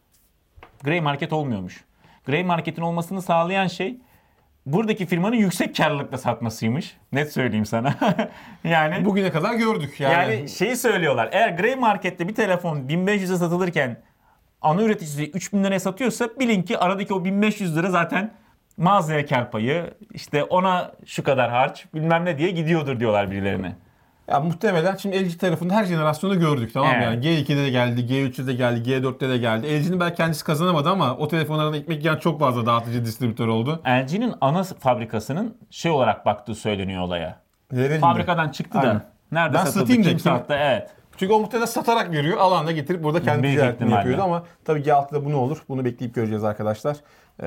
grey market olmuyormuş. Grey marketin olmasını sağlayan şey buradaki firmanın yüksek karlılıkla satmasıymış. Net söyleyeyim sana. yani Bugüne kadar gördük yani şeyi söylüyorlar. Eğer grey markette bir telefon 1500'e satılırken ana üreticisi 3000 liraya satıyorsa bilin ki aradaki o 1500 lira zaten mağazaya kar payı, işte ona şu kadar harç bilmem ne diye gidiyordur diyorlar birilerine. Ya muhtemelen şimdi LG tarafında her jenerasyonu gördük, tamam mı? Evet. Yani G2'de de geldi, G3'de de geldi, G4'te de geldi. LG'nin belki kendisi kazanamadı ama o telefonlardan ekmek yiyen çok fazla dağıtıcı distribütör oldu. LG'nin ana fabrikasının şey olarak baktığı söyleniyor olaya. Verelim Fabrikadan çıktı Aynen. da. Nerede Ben satıldı? satayım da Kim kim- sattı? Evet. Çünkü o muhtemelen satarak veriyor. Alanda getirip burada kendi Büyük ticaretini ihtimalle. yapıyordu ama tabii G6'da bu ne olur? Bunu bekleyip göreceğiz arkadaşlar.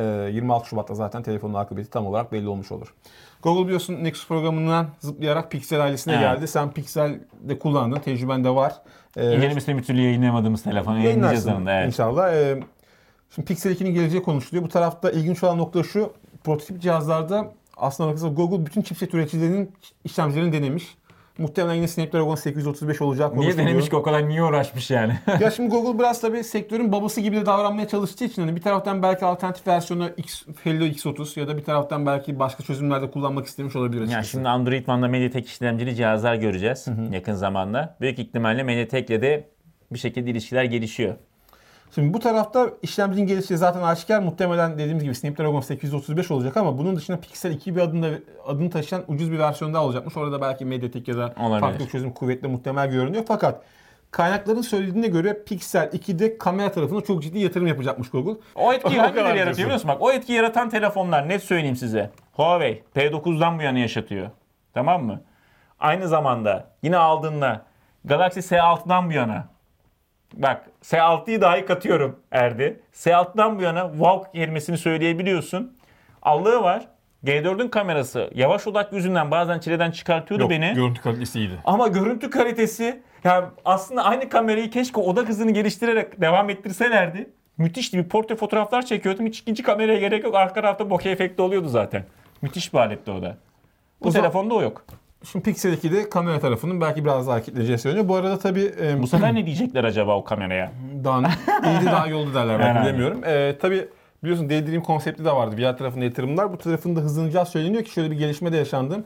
26 Şubat'ta zaten telefonun akıbeti tam olarak belli olmuş olur. Google biliyorsun Nexus programından zıplayarak Pixel ailesine Evet. geldi. Sen Pixel'de kullandın, tecrüben de var. İncelemesini bir türlü yayınlayamadığımız telefonu yayınlayacağız Yayınlarsın yanında. Evet. inşallah. Şimdi Pixel 2'nin geleceği konuşuluyor. Bu tarafta ilginç olan nokta şu. Prototip cihazlarda aslında bakarsanız Google bütün chipset üreticilerinin işlemcilerini denemiş. Muhtemelen yine Snapdragon 835 olacak. Niye denemiş ki o kadar, niye uğraşmış yani? Ya şimdi Google biraz tabii sektörün babası gibi de davranmaya çalıştığı için hani bir taraftan belki alternatif versiyonu Helio X30 ya da bir taraftan belki başka çözümlerde kullanmak istemiş olabilir Ya açıkçası. şimdi Android One'da MediaTek işlemcili cihazlar göreceğiz yakın zamanda. Büyük ihtimalle MediaTek'le de bir şekilde ilişkiler gelişiyor. Şimdi bu tarafta işlemcinin gelişi zaten aşikar. Muhtemelen dediğimiz gibi Snapdragon 835 olacak ama bunun dışında Pixel 2 bir adını taşıyan ucuz bir versiyon daha olacakmış. Orada belki MediaTek ya da Olabilir. farklı bir çözüm kuvvetli muhtemel görünüyor. Fakat kaynakların söylediğine göre Pixel 2'de kamera tarafına çok ciddi yatırım yapacakmış Google. O etkiyi O hangileri kadar yaratıyor diyorsun. biliyor musun? Bak o etkiyi yaratan telefonlar, net söyleyeyim size. Huawei P9'dan bu yana yaşatıyor. Tamam mı? Aynı zamanda yine aldığında Galaxy S6'dan bu yana. Bak S6'yı dahi katıyorum Erdi. S6'dan bu yana wow kelimesini söyleyebiliyorsun. Allığı var. G4'ün kamerası yavaş odak yüzünden bazen çileden çıkartıyordu beni. Görüntü kalitesi iyiydi. Ama görüntü kalitesi, yani aslında aynı kamerayı keşke odak hızını geliştirerek devam ettirselerdi. Müthişti, bir portre fotoğraflar çekiyordum. Hiç ikinci kameraya gerek yok. Arka tarafta bokeh efekti oluyordu zaten. Müthiş bir aletti o da. Bu O zaman- telefonda o yok. Şimdi Pixel 2'de kamera tarafının belki biraz daha hareketleyeceği söyleniyor. Bu arada tabii Bu sefer ne diyecekler acaba o kameraya? daha iyiydi daha iyi oldu derler belki, Herhalde. bilemiyorum. Tabii biliyorsun Daydream konsepti de vardı. VR tarafında yatırımlar. Bu tarafın da hızlanacağı söyleniyor ki şöyle bir gelişme de yaşandı.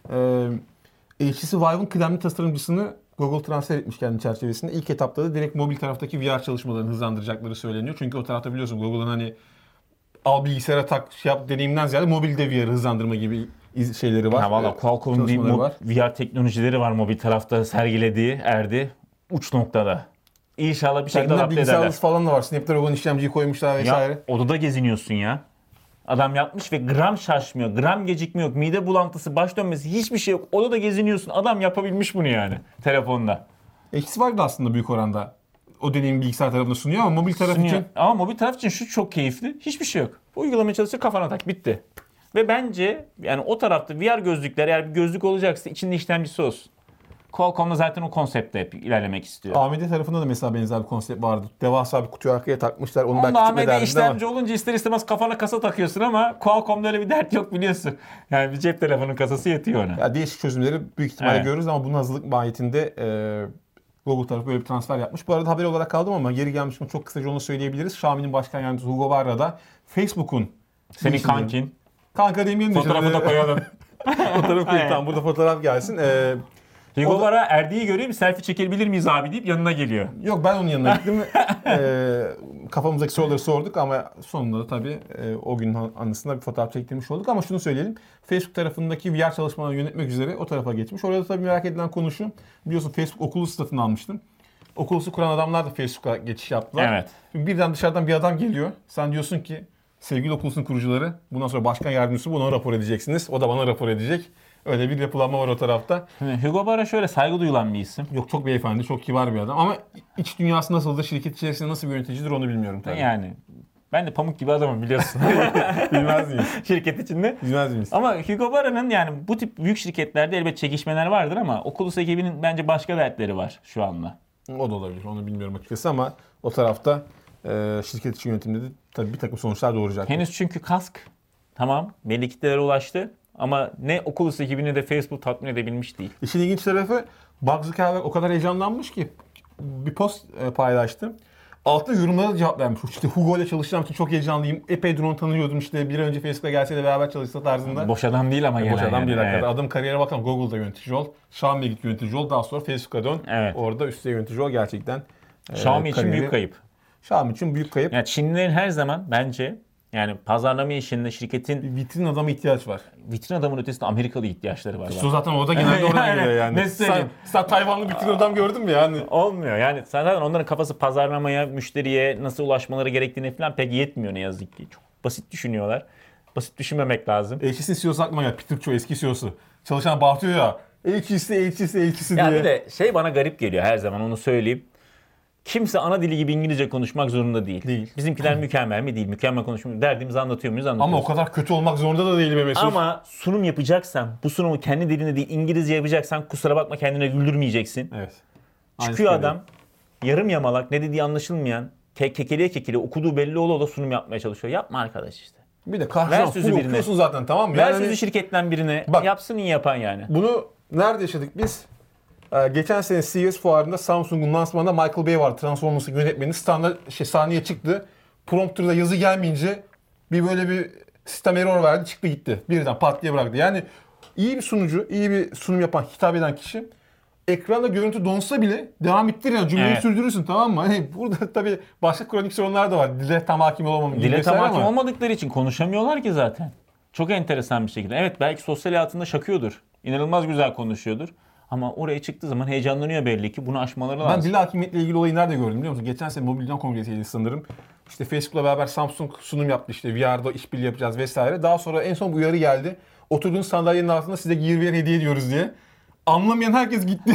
HTC Vive'ın kıdemli tasarımcısını Google transfer etmiş kendi çerçevesinde. İlk etapta da direkt mobil taraftaki VR çalışmalarını hızlandıracakları söyleniyor. Çünkü o tarafta biliyorsun Google'ın hani al bilgisayara tak şey yap deneyimden ziyade mobilde VR'ı hızlandırma gibi şeyleri var. Ha valla Qualcomm'un bir çalışmaları var. VR teknolojileri var mobil tarafta sergilediği Erdi. Uç noktada. İnşallah bir şekilde Kendinden adapte ederler. bilgisayarlısı falan da var. Snapdragon işlemciyi koymuşlar vesaire. Ya odada geziniyorsun ya. Adam yapmış ve gram şaşmıyor, gram gecikme yok, mide bulantısı, baş dönmesi hiçbir şey yok. Odada geziniyorsun. Adam yapabilmiş bunu yani telefonda. Eksi var da aslında büyük oranda. O deneyimi bilgisayar tarafında sunuyor ama mobil taraf Sunuyor. için Ama mobil taraf için şu çok keyifli. Hiçbir şey yok. Uygulamaya çalışır, kafana tak, bitti. Ve bence yani o tarafta VR gözlükler, eğer bir gözlük olacaksa içinde işlemcisi olsun. Qualcomm'da zaten o konseptle hep ilerlemek istiyor. AMD tarafında da mesela benzer bir konsept vardı. Devasa bir kutuyu arkaya takmışlar. Onu Onda belki AMD çıkma derdinde ama. işlemci olunca ister istemez kafana kasa takıyorsun ama Qualcomm'da öyle bir dert yok biliyorsun. Yani bir cep telefonun kasası yetiyor ona. Ya değişik çözümleri büyük ihtimalle Evet. görürüz ama bunun hazırlık mahiyetinde Google tarafı böyle bir transfer yapmış. Bu arada haber olarak kaldım ama geri gelmişken çok kısaca onu söyleyebiliriz. Xiaomi'nin başkan yardımcısı Hugo Barra da Facebook'un Senin girişimleri- kankin. Kanka demeyelim de. Fotoğrafı da koyalım. Fotoğraf koyayım. Tamam, burada fotoğraf gelsin. Hugo Bara Erdi'yi görüyor, bir selfie çekebilir miyiz abi deyip yanına geliyor. Yok, ben onun yanına gittim. Kafamızdaki soruları sorduk ama sonunda da tabii o günün anısında bir fotoğraf çektirmiş olduk. Ama şunu söyleyelim. Facebook tarafındaki VR çalışmalarını yönetmek üzere o tarafa geçmiş. Orada tabii merak edilen konu şu. Biliyorsun Facebook Oculus satın almıştım. Oculus'u kuran adamlar da Facebook'a geçiş yaptılar. Evet. Şimdi birden dışarıdan bir adam geliyor. Sen diyorsun ki sevgili Oculus'un kurucuları, bundan sonra başkan yardımcısı, bunu rapor edeceksiniz. O da bana rapor edecek. Öyle bir yapılanma var o tarafta. Şimdi Hugo Bara şöyle saygı duyulan bir isim. Yok, çok beyefendi, çok kibar bir adam ama iç dünyası nasıldır, şirket içerisinde nasıl bir yöneticidir onu bilmiyorum tabii. Yani ben de pamuk gibi adamım biliyorsun. Bilmez miyiz? Şirket içinde. Bilmez miyiz? Ama Hugo Bara'nın yani bu tip büyük şirketlerde elbet çekişmeler vardır ama Oculus ekibinin bence başka dertleri var şu anda. O da olabilir, onu bilmiyorum açıkçası ama o tarafta şirket içi yönetimde de tabii bir takım sonuçlar doğuracak. Henüz çünkü kask tamam belli kitlelere ulaştı ama ne Oculus ekibini de Facebook tatmin edebilmiş değil. İşin ilginç tarafı, Mark Zuckerberg o kadar heyecanlanmış ki bir post paylaştı. Altında yorumlara da cevap vermiş. İşte Hugo ile çalışacağım için çok heyecanlıyım. Epey drone tanıyordum, işte bir an önce Facebook'a gelse de beraber çalışsa tarzında. Boş adam değil ama Boş adam değil hakikaten. Evet. Adam kariyere bakalım, Google'da yönetici ol, Xiaomi'ye git yönetici ol, daha sonra Facebook'a dön. Evet. Orada üstte yönetici ol gerçekten. Xiaomi için büyük kayıp. Xiaomi için büyük kayıp. Yani Çinlilerin her zaman bence yani pazarlama işinde şirketin Bir vitrin adama ihtiyaç var. vitrin adamın ötesinde Amerikalı ihtiyaçları var. İşte o zaten orada genelde oraya Yani, geliyor yani. ne söyleyeyim? Sen Tayvanlı vitrin adam gördün mü yani? Olmuyor. Yani zaten onların kafası pazarlamaya, müşteriye nasıl ulaşmaları gerektiğine falan pek yetmiyor ne yazık ki. Çok basit düşünüyorlar. Basit düşünmemek lazım. Elçisinin CEO'su aklıma geldi. Peter Cho eski CEO'su. Çalışan bağırtıyor ya. Elçisi Ya diye. bir de şey bana garip geliyor her zaman onu söyleyeyim. Kimse ana dili gibi İngilizce konuşmak zorunda değil. Değil. Bizimkiler mükemmel mi? Değil. Mükemmel konuşmuyor. Derdimizi anlatıyor muyuz? Anlatıyoruz. Ama o kadar kötü olmak zorunda da değilim Mesut. Ama sunum yapacaksan, bu sunumu kendi dilinde değil İngilizce yapacaksan kusura bakma kendine güldürmeyeceksin. Evet. Çıkıyor Aynısı adam yarım yamalak ne dediği anlaşılmayan kekeliye okuduğu belli ola sürüm yapmaya çalışıyor. Yapma arkadaş işte. Bir de Ver karşıdan sözü full birine. okuyorsun zaten, tamam mı? Ver Yani sözü şirketten birine Bak. yapsın iyi yapan yani. bunu nerede yaşadık biz? Geçen sene CES fuarında Samsung'un lansmanında Michael Bay vardı. Transformers'ın yönetmeni. Sahneye çıktı. Prompter'da yazı gelmeyince böyle bir sistem error verdi. Çıktı gitti. Birden pat diye bıraktı. Yani iyi bir sunucu, iyi bir sunum yapan, hitap eden kişi ekranda görüntü donsa bile devam ettir ya cümleyi Evet. sürdürürsün, tamam mı? Hani burada tabii başka kronik sorunlar da var. Dile tam hakim olamam gibi Dile tam vesaire hakim ama olmadıkları için konuşamıyorlar ki zaten. Çok enteresan bir şekilde. Evet belki sosyal hayatında şakıyordur. İnanılmaz güzel konuşuyordur. Ama oraya çıktığı zaman heyecanlanıyor belli ki. Bunu aşmaları ben lazım. dil hakimiyetle ilgili olayı nerede gördüm biliyor musun? Geçen sene Mobil Dünya Kongresi'ydi sanırım. İşte Facebook'la beraber Samsung sunum yaptı, işte VR'da işbirliği yapacağız vesaire. Daha sonra en son bu uyarı geldi. Oturduğunuz sandalyenin altında size Gear VR hediye ediyoruz diye. Anlamayan herkes gitti.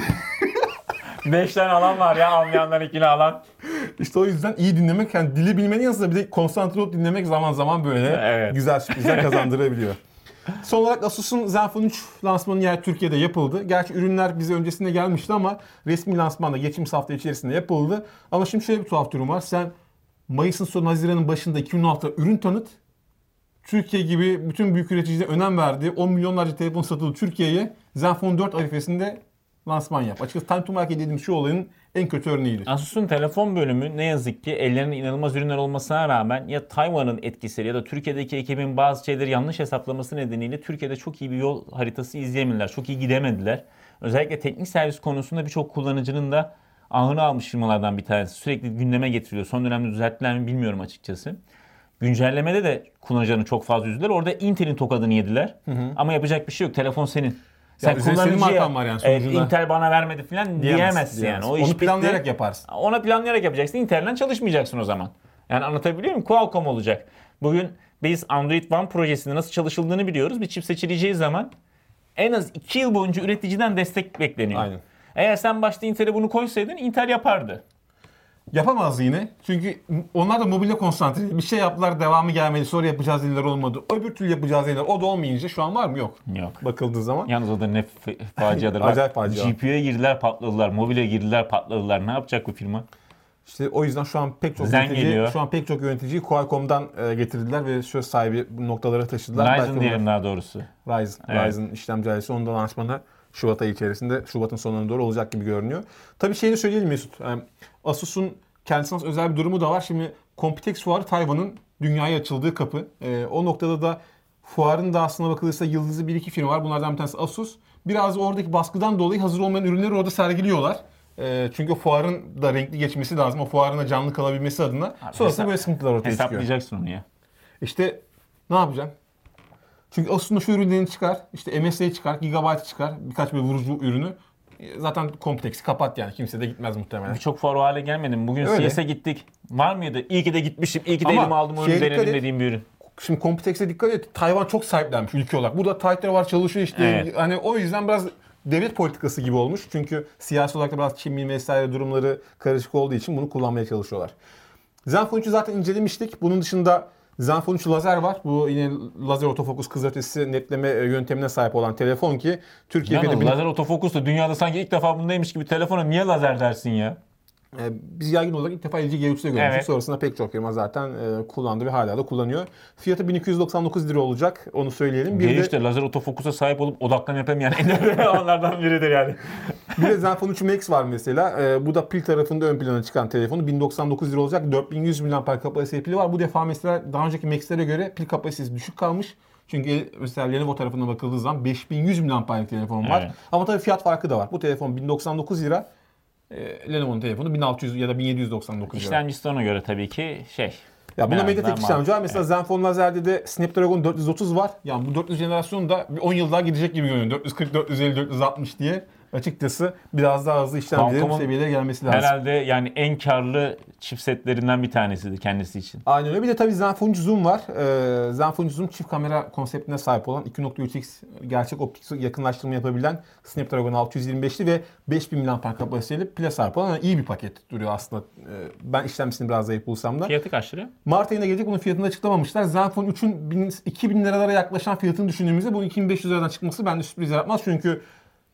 5 tane alan var ya anlayanlar ikili alan. İşte o yüzden iyi dinlemek, yani dili bilmenin yanı sıra bir de konsantre olup dinlemek zaman zaman böyle Evet. güzel sürprizler kazandırabiliyor. Son olarak Asus'un Zenfone 3 lansmanı yer Türkiye'de yapıldı. Gerçi ürünler bize öncesinde gelmişti ama resmi lansman da geçtiğimiz hafta içerisinde yapıldı. Ama şimdi şöyle bir tuhaf durum var. Sen Mayıs'ın sonu Haziran'ın başında 2016'da ürün tanıt. Türkiye gibi bütün büyük üreticiler önem verdi. 10 milyonlarca telefon satıldı Türkiye'ye. Zenfone 4 arifesinde lansman yap. Açıkçası time to market dediğim şu olayın en kötü örneğidir. Asus'un telefon bölümü ne yazık ki ellerinde inanılmaz ürünler olmasına rağmen ya Tayvan'ın etkisiyle ya da Türkiye'deki ekibin bazı şeyleri yanlış hesaplaması nedeniyle Türkiye'de çok iyi bir yol haritası izleyemediler. Çok iyi gidemediler. Özellikle teknik servis konusunda birçok kullanıcının da ahını almış firmalardan bir tanesi. Sürekli gündeme getiriliyor. Son dönemde düzelttiler mi bilmiyorum açıkçası. Güncellemede de kullanıcıların çok fazla üzdüler. Orada Intel'in tokadını yediler. Ama yapacak bir şey yok. Telefon senin. Sen üzerine senin markan var yani sonucunda. Intel bana vermedi falan diyemezsin yani. O iş Onu bitti. planlayarak yaparsın. Ona planlayarak yapacaksın. Intel'den çalışmayacaksın o zaman. Yani anlatabiliyor muyum? Qualcomm olacak. Bugün biz Android One projesinde nasıl çalışıldığını biliyoruz. Bir çip seçileceği zaman en az 2 yıl boyunca üreticiden destek bekleniyor. Aynen. Eğer sen başta Intel'e bunu koysaydın Intel yapardı. Yapamazdı yine. Çünkü onlar da mobilde konsantre. Bir şey yaptılar, devamı gelmedi. Sonra yapacağız dediler, olmadı. Öbür türlü yapacağız dediler. O da olmayınca şu an var mı? Yok. Yok. Bakıldığı zaman. Yalnız o da ne faciadır. Acayip facia. GPU'ya girdiler patladılar. Mobile girdiler patladılar. Ne yapacak bu firma? İşte o yüzden şu an pek çok Zen yönetici, geliyor. şu an pek çok yöneticiyi Qualcomm'dan getirdiler ve söz sahibi bu noktalara taşıdılar. Ryzen diyelim daha doğrusu. Ryzen, Evet. Ryzen işlemci ailesi, onun da lansmanı Şubat ayı içerisinde, Şubat'ın sonlarına doğru olacak gibi görünüyor. Tabii şeyini söyleyelim Mesut. Asus'un kendisine has özel bir durumu da var. Şimdi Computex fuarı Tayvan'ın dünyaya açıldığı kapı. O noktada da fuarın da aslına bakılırsa yıldızı bir iki firma var. Bunlardan bir tanesi Asus. Biraz oradaki baskıdan dolayı hazır olmayan ürünleri orada sergiliyorlar. Çünkü o fuarın da renkli geçmesi lazım. O fuarın da canlı kalabilmesi adına. Sonrasında böyle sıkıntılar ortaya çıkıyor. Hesaplayacaksın onu ya. İşte ne yapacaksın? Çünkü aslında şu ürünlerini çıkar, işte MSI çıkar, Gigabyte çıkar, birkaç bir vurucu ürünü. Zaten Complex'i kapat yani. Kimse de gitmez muhtemelen. Birçok fuar o hale gelmedi mi? Bugün Öyle. CES'e gittik. Var mıydı? İyi ki de gitmişim. İyi ki de Ama elime aldım o ürünü şeye dikkat denedim et. dediğim bir ürün. Şimdi Complex'e dikkat et. Tayvan çok sahiplenmiş ülke olarak. Burada Taytay var, çalışıyor işte. Evet. Hani o yüzden biraz devlet politikası gibi olmuş. Çünkü siyasi olarak da biraz Çin vesaire durumları karışık olduğu için bunu kullanmaya çalışıyorlar. Zenfone 3'ü zaten incelemiştik. Bunun dışında Zenfone 3 lazer var. Bu yine lazer otofokus kızılötesi netleme yöntemine sahip olan telefon ki Türkiye'de Yalnız de lazer otofokus da dünyada sanki ilk defa bundaymış gibi telefona niye lazer dersin ya? biz yaygın olarak ilk defa LG G3'te görmüştük. Evet. Sonrasında pek çok firma zaten kullandı ve hala da kullanıyor. Fiyatı 1299 lira olacak. Onu söyleyelim. Bir de, G3'te lazer otofokusa sahip olup odaklan yapamayan en önemli alanlardan biridir yani. bir de Zenfone 3 Max var mesela. Bu da pil tarafında ön plana çıkan telefonu. 1099 lira olacak. 4100 mAh kapasiteli pili var. Bu defa mesela daha önceki Max'lere göre pil kapasitesi düşük kalmış. Çünkü mesela Lenovo tarafına bakıldığı zaman 5100 mAh telefon var. Evet. Ama tabii fiyat farkı da var. Bu telefon 1099 lira. Lenovo'nun telefonu 1600 ya da 1799 lira. İşlemcisi ona göre tabii ki şey. Ya bunda biraz Mediatek daha işlemci var. mal- Mesela Zenfone Lazer'de de Snapdragon 430 var. Yani bu 400 jenerasyonu da bir 10 yıl daha gidecek gibi görünüyor. 440, 450, 460 diye. Açıkçası biraz daha hızlı işlemcilerin bu Qualcomm'un seviyelere gelmesi lazım. Herhalde yani en karlı chipsetlerinden bir tanesidir kendisi için. Aynen öyle. Bir de tabii Zenfone Zoom var. Zenfone Zoom çift kamera konseptine sahip olan 2.3x gerçek optik yakınlaştırma yapabilen Snapdragon 625'li ve 5000 mAh kapasiteli pile sahip olan iyi bir paket duruyor aslında. Ben işlemcisini biraz zayıf bulsam da. Fiyatı kaç lira? Mart ayına gelecek, bunun fiyatını açıklamamışlar. Zenfone 3'ün 2000 liralara yaklaşan fiyatını düşündüğümüzde bu 2500 liradan çıkması bende sürpriz yaratmaz. Çünkü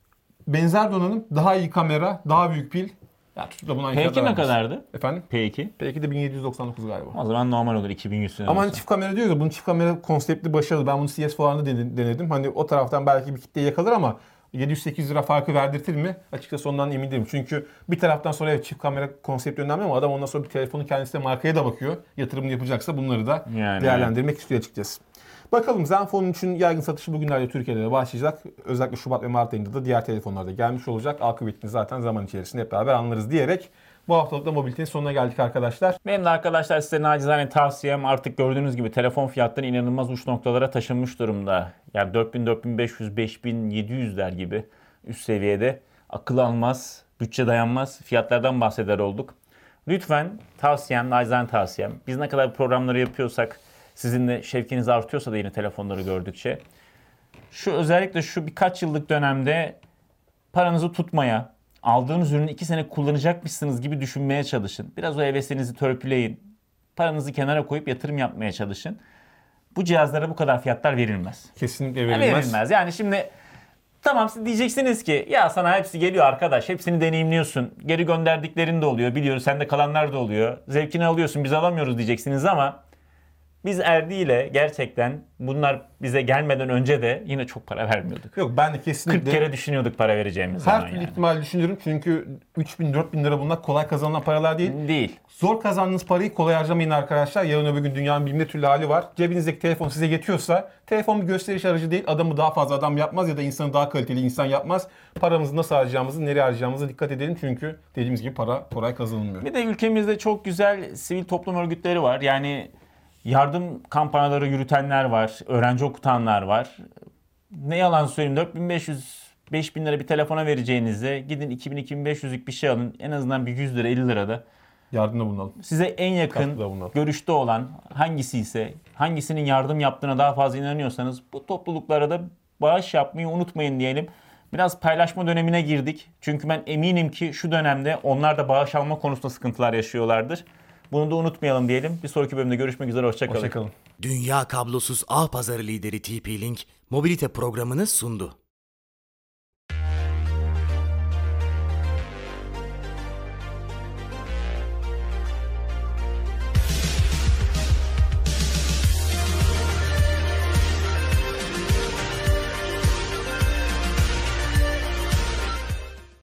benzer donanım, daha iyi kamera, daha büyük pil. Ya tutup da buna aynı P2 fiyatlar ne vermez. kadardı? Efendim? P2. Belki de 1799 galiba. O zaman normal olur 2100 lira. Ama hani olsa. çift kamera diyoruz ya, bunun çift kamera konsepti başarılı. Ben bunu CS fuarında denedim. Hani o taraftan belki bir kitleyi yakalar ama 700-800 lira farkı verdirtir mi? Açıkçası ondan emin değilim. Çünkü bir taraftan sonra evet çift kamera konsepti önemli ama adam ondan sonra bir telefonu kendisi de markaya da bakıyor. Yatırımını yapacaksa bunları da Yani değerlendirmek istiyor açıkçası. Bakalım, Zenfone 3'ün yaygın satışı bugünlerde Türkiye'de de başlayacak. Özellikle Şubat ve Mart ayında da diğer telefonlarda gelmiş olacak. Akıbetini zaten zaman içerisinde hep beraber anlarız diyerek bu haftalık da mobilitenin sonuna geldik arkadaşlar. Benim de arkadaşlar size nacizane tavsiyem, artık gördüğünüz gibi telefon fiyatları inanılmaz uç noktalara taşınmış durumda. Yani 4000, 4500, 5700'ler gibi üst seviyede akıl almaz, bütçe dayanmaz fiyatlardan bahseder olduk. Lütfen tavsiyem, nacizane tavsiyem, biz ne kadar programları yapıyorsak, sizin de şevkiniz artıyorsa da yine telefonları gördükçe, özellikle şu birkaç yıllık dönemde paranızı tutmaya, aldığınız ürünü 2 sene kullanacakmışsınız gibi düşünmeye çalışın. Biraz o hevesinizi törpüleyin. Paranızı kenara koyup yatırım yapmaya çalışın. Bu cihazlara bu kadar fiyatlar verilmez. Kesinlikle verilmez. Verilmez. Yani şimdi tamam, siz diyeceksiniz ki ya sana hepsi geliyor arkadaş. Hepsini deneyimliyorsun. Geri gönderdiklerin de oluyor. Biliyoruz, sende kalanlar da oluyor. Zevkini alıyorsun, biz alamıyoruz diyeceksiniz ama biz Erdi ile gerçekten bunlar bize gelmeden önce de yine çok para vermiyorduk. Yok, ben de 40 kesinlikle kere düşünüyorduk para vereceğimiz zaman her türlü yani. ihtimal düşünürüm. Çünkü 3000-4000 lira bunlar kolay kazanılan paralar değil. Değil. Zor kazandığınız parayı kolay harcamayın arkadaşlar. Yarın öbür gün dünyanın bin bir türlü hali var. Cebinizdeki telefon size yetiyorsa, telefon bir gösteriş aracı değil. Adamı daha fazla adam yapmaz ya da insanı daha kaliteli insan yapmaz. Paramızı nasıl harcayacağımızı, nereye harcayacağımıza dikkat edelim. Çünkü dediğimiz gibi para kolay kazanılmıyor. Bir de ülkemizde çok güzel sivil toplum örgütleri var. Yani yardım kampanyaları yürütenler var, öğrenci okutanlar var. Ne yalan söyleyeyim, 4500-5000 lira bir telefona vereceğinize gidin 2000-2500'lük bir şey alın. En azından bir 100 lira 50 lira da Yardımda bulunalım. size en yakın Katkıda bulunalım. görüşte olan hangisi ise, hangisinin yardım yaptığına daha fazla inanıyorsanız bu topluluklara da bağış yapmayı unutmayın diyelim. Biraz paylaşma dönemine girdik. Çünkü ben eminim ki şu dönemde onlar da bağış alma konusunda sıkıntılar yaşıyorlardır. Bunu da unutmayalım diyelim. Bir sonraki bölümde görüşmek üzere. Hoşça kalın. Hoşçakalın. Dünya kablosuz ağ pazarı lideri TP-Link mobilite programını sundu.